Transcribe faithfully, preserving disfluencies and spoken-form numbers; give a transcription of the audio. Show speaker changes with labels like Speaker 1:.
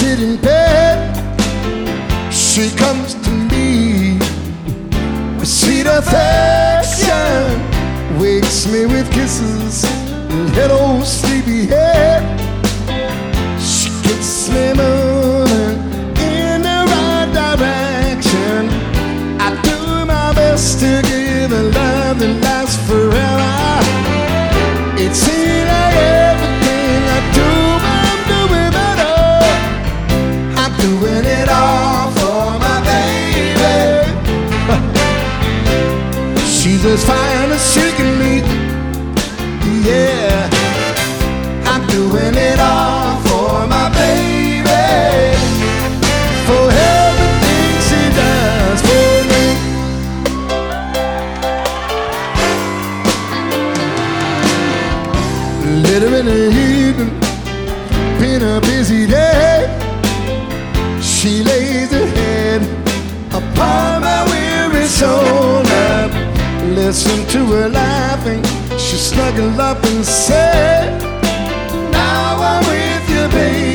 Speaker 1: sit in bed, she comes to me with sweet affection, wakes me with kisses, little sleepy head. She gets me moving in the right direction. I do my best to give a love that lasts forever. It seems like everything I do, I'm doing better. I'm doing it all for my baby. She's as fine as she can be. Yeah, I'm doing it all for my baby, for everything she does for me. Later in the evening, been a busy day, she lays her head upon my weary shoulder. Listen to her laughing, she snuggled up and said, now I'm with you, baby.